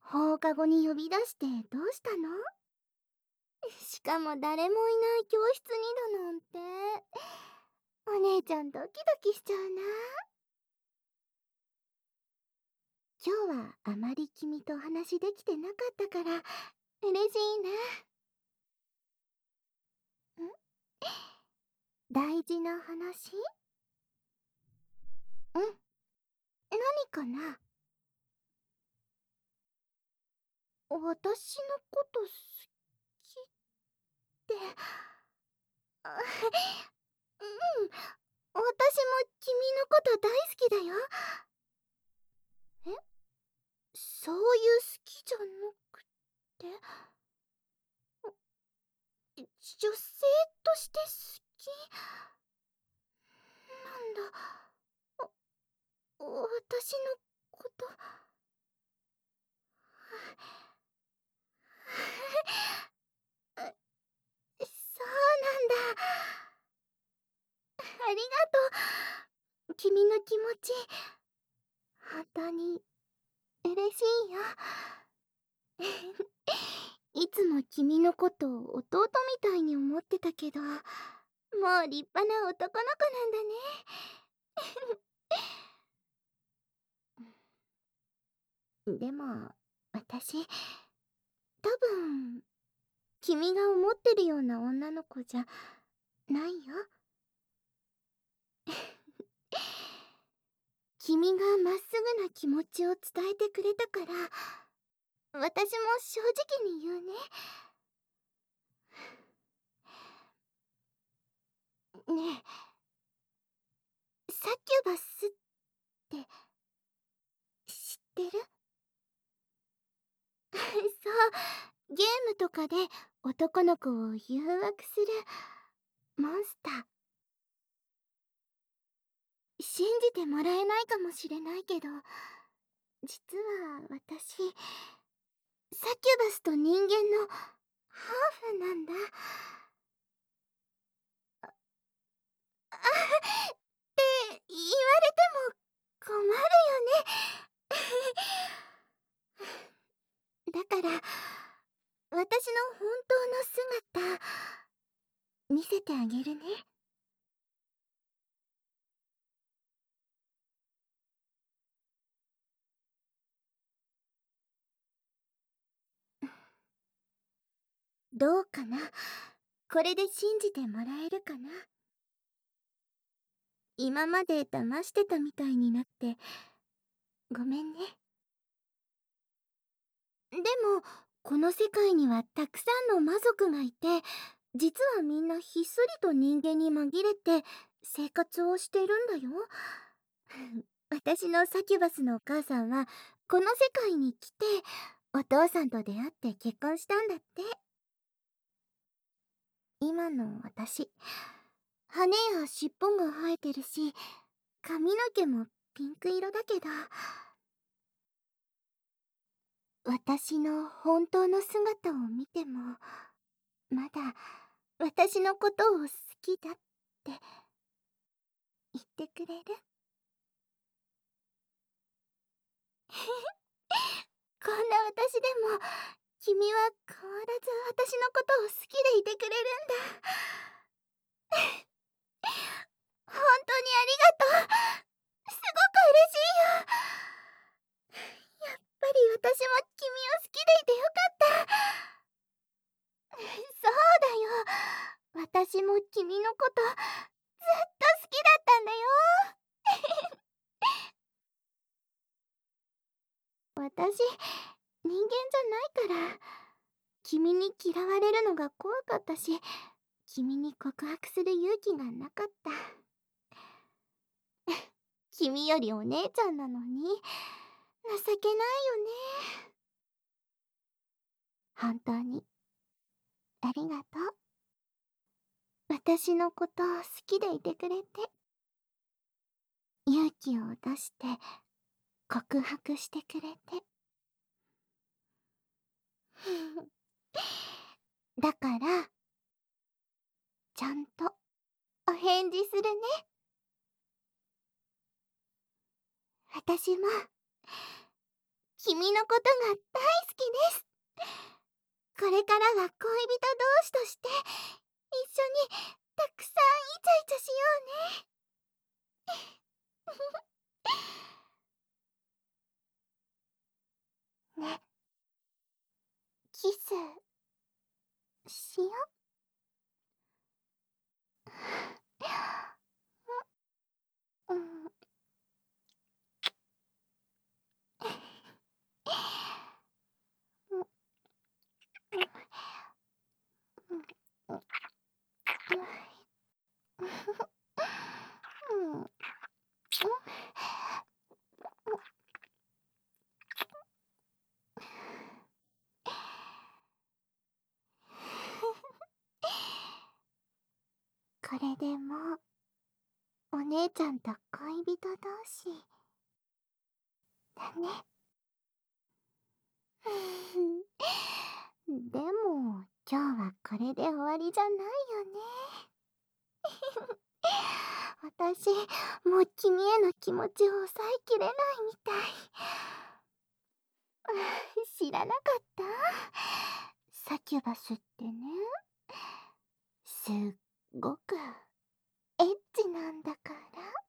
放課後に呼び出してどうしたの？しかも誰もいない教室にだなんて。お姉ちゃんドキドキしちゃうな。今日はあまり君とお話できてなかったから嬉しいな。大事な話？うん、何かな？私のこと好きってあうん、私も君のこと大好きだよ。え、そういう好きじゃなくて、女性として好きなんだ。私のこと。そうなんだ。ありがとう。君の気持ち、本当に嬉しいよ。いつも君のことを弟みたいに思ってたけど、もう立派な男の子なんだね。でも、私、多分、君が思ってるような女の子じゃないよ。君がまっすぐな気持ちを伝えてくれたから、私も正直に言うね。ねえ、サキュバスって知ってる？そう、ゲームとかで男の子を誘惑するモンスター。信じてもらえないかもしれないけど、実は私、サキュバスと人間のハーフなんだ。って言われても困るよね。だから私の本当の姿見せてあげるね。どうかな？これで信じてもらえるかな？今まで騙してたみたいになってごめんね。でもこの世界にはたくさんの魔族がいて、実はみんなひっそりと人間に紛れて生活をしてるんだよ。私のサキュバスのお母さんはこの世界に来てお父さんと出会って結婚したんだって。今の私、羽や尻尾が生えてるし、髪の毛もピンク色だけど、私の本当の姿を見てもまだ私のことを好きだって言ってくれる？こんな私でも君は変わらず私のことを好きでいてくれるんだ。本当にありがとう。すごく嬉しいよ。やっぱり私も君を好きでいてよかった。そうだよ。私も君のことずっと好きだったんだよ。私、人間じゃないから、君に嫌われるのが怖かったし、君に告白する勇気がなかった。君よりお姉ちゃんなのに、情けないよね。本当に、ありがとう。私のこと好きでいてくれて、勇気を出して告白してくれて。だから、ちゃんとお返事するね。私も君のことが大好きです。これからは恋人同士として一緒にたくさんイチャイチャしようね。ね、キスしよう。うん。うんうんうん。これでもうお姉ちゃんと恋人同士だね。でも今日はこれで終わりじゃないよね。私もう君への気持ちを抑えきれないみたい。知らなかった？サキュバスってね、すっごくエッチなんだから。